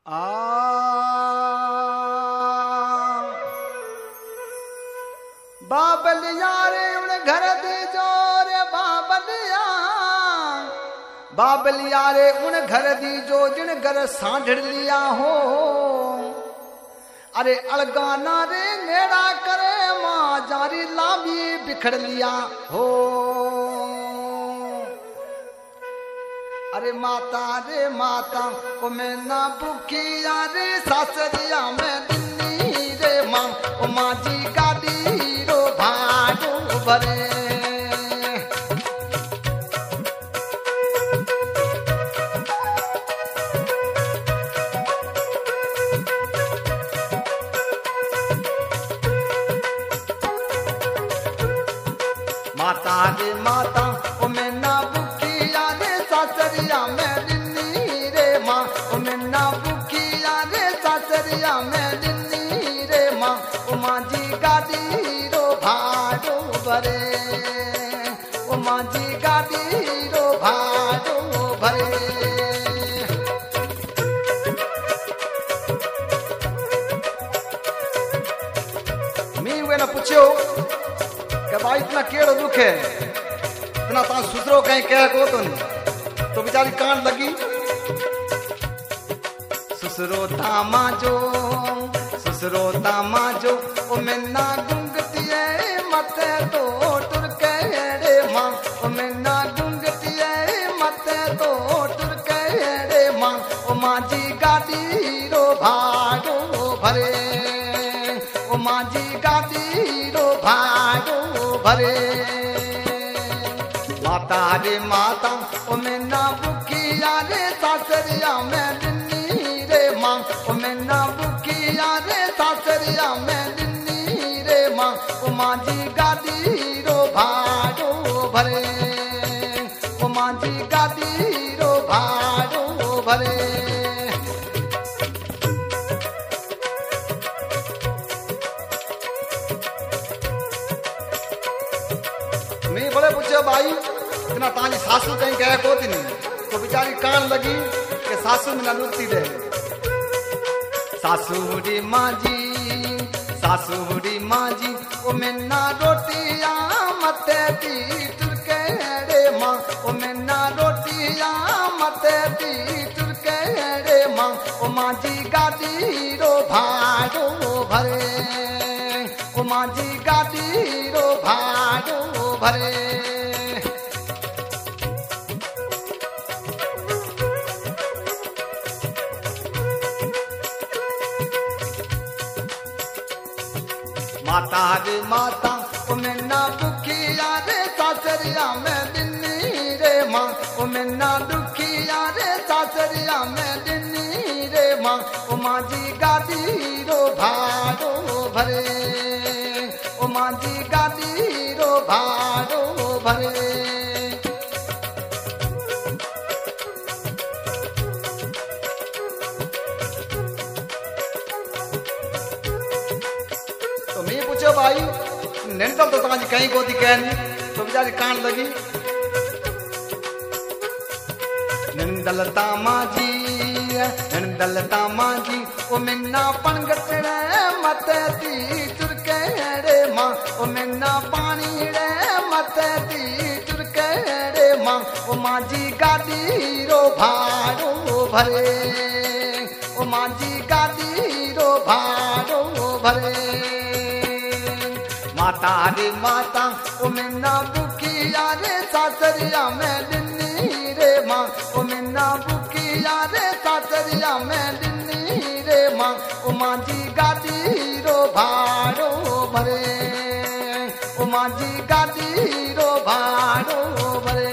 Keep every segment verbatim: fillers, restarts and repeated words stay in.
आ बाबलिया रे उन घर दी जोर बाबलिया बाबलिया रे उन घर दी जो जिन घर सांढड़ लिया हो। अरे अलगाना रे नेड़ा करे मां जारी लाभी बिखड़ लिया हो। अरे माता रे माता ओ मैं ना भूखिया रे सासरिया में दिल्ली रे मां ओ मां जी गाड़ी रो भाड़ो भरे। माता रे माता ओ मैं ना भूखिया रे सासरिया में दिल्ली रे मां ओ मैं ना भूखिया रे सासरिया में दिल्ली रे मां ओ मां जी गाड़ी रो भाड़ो भरे ओ मां जी गाड़ी रो भाड़ो भरे। मी वे ना पूछो कि भाई इतना केड़ो दुख है इतना ता सुधरो कहीं कह को तो नहीं तो बेचारी कान लगी। सुसरो तामा जो सुसरो तामा जो ओ मैना गुंगतिए मते तो टुर के रे मां ओ मैना गुंगतिए मते तो टुर के रे मां ओ मां जी गाड़ी रो भाड़ो भरे ओ मां जी गाड़ी रो भाड़ो भरे। माता रे माता ओ मैं ना भूखिया रे सासरिया में दिल्ली रे मां ओ मैं ना भूखिया रे सासरिया में दिल्ली रे मां ओ मां जी गाड़ी रो भाड़ो भरे ओ मां जी गाड़ी रो भाड़ो भरे। मैं बड़े पूछे भाई इतना ताजी सासू कहीं कह को नहीं तो बेचारी कान लगी कि सासू में ना लुटती दे। सासुरी माँ जी सासुरी माँ जी ओ मैं ना रोटिया मते दी तुरके रे माँ ओ मैं ना रोटिया मते दी तुरके रे माँ ओ माँ जी गाड़ी रो भाड़ो भरे ओ माँ जी गाड़ी रो भाड़ो भरे। माता रे माता ओ मैं ना भूखिया रे सासरिया में दिल्ली रे मां ओ मैं ना दुखिया रे सासरिया में दिल्ली रे मां ओ मां जी गाड़ी रो भाड़ो भरे ओ मां जी गाड़ी रो भाड़ो भरे। तो मैं पूछो भाई निंदल तो ताजी कहीं को थी कहनी तो बेचारी कान लगी। निंदल तामा जी निंदल तामा जी ओ मिन्ना पणगटड़े मते ती तुरके रे मां ओ मिन्ना पानी रे मते ती तुरके रे मां ओ मां जी गाड़ी रो भाड़ो भरे ओ मां जी गाड़ी रो भाड़ो भरे। माता रे माता ओ मैं ना भूखिया रे सासरिया में दिल्ली रे मां ओ मैं ना भूखिया रे सासरिया में दिल्ली रे मां ओ मां जी गाड़ी रो भाड़ो भरे ओ मां जी गाड़ी रो भाड़ो भरे।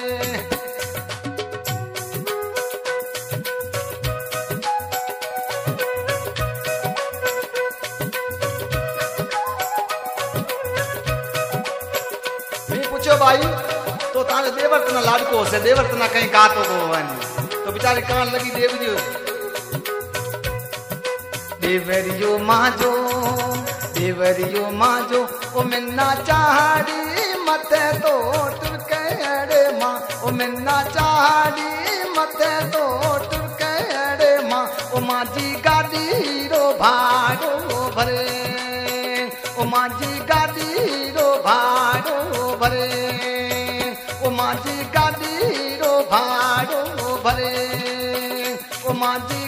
भाई तो ताने देवर तना लाडको से देवर तना कहीं का तो को तो बेचारे कान लगी देवरियो देवरियो माजो देवरियो माजो ओ मिन्ना चाहड़ी मते तो तुरके रे मां ओ मिन्ना चाहड़ी मते तो तुरके रे मां ओ माझी गाडी रो भाड़ो भरे ओ माझी गाडी रो भाड़ो भरे ओ माझी गाडी रो भाड़ो भरे ओ माझी